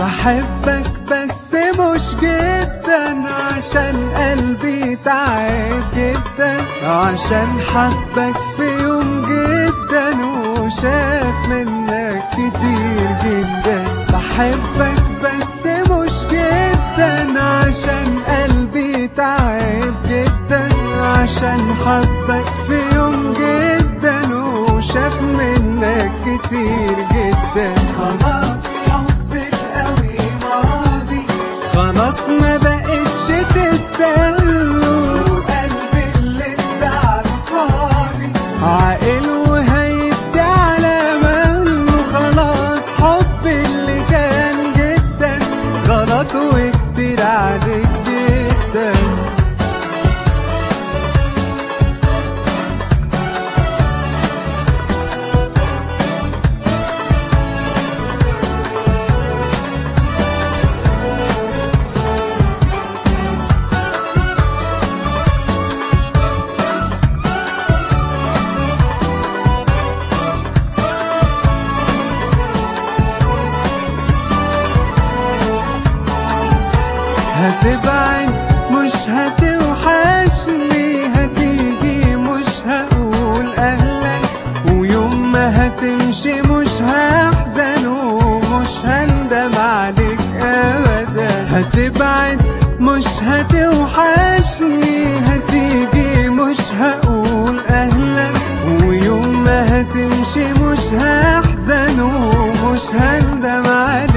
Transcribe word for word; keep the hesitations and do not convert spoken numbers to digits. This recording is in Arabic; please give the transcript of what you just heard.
بحبك بس مش جدا، عشان قلبي تعب جدا، عشان حبك في يوم جدا وشاف منك كتير جدا. بحبك بس مش جدا، عشان قلبي تعب جدا، عشان حبك في يوم جدا وشاف منك كتير جدا. خلاص حبك قوي ماضي، خلاص ما بقتش تستاهله، قلبي اللي ادعى فاضي عاقل وهيدي على مهله. خلاص حبي اللي كان جدا غلط وكتير عليك جدا. هتبعد مش هتوحشني، هتيجي مش هقول اهلا، ويوم ما هتمشي مش هحزن ومش هندم عليك ابدا. هتبعد مش هتوحشني، هتيجي مش هقول اهلا، ويوم ما هتمشي مش هحزن ومش هندم عليك